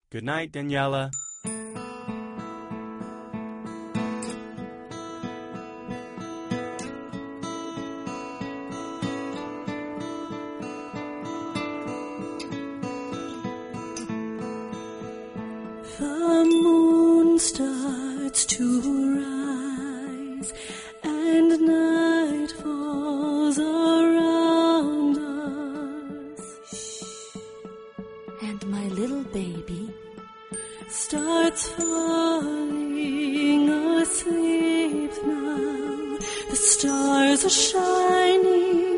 Good night, Daniela. The moon starts to rise, and night falls around us. And my little baby starts falling asleep now. The stars are shining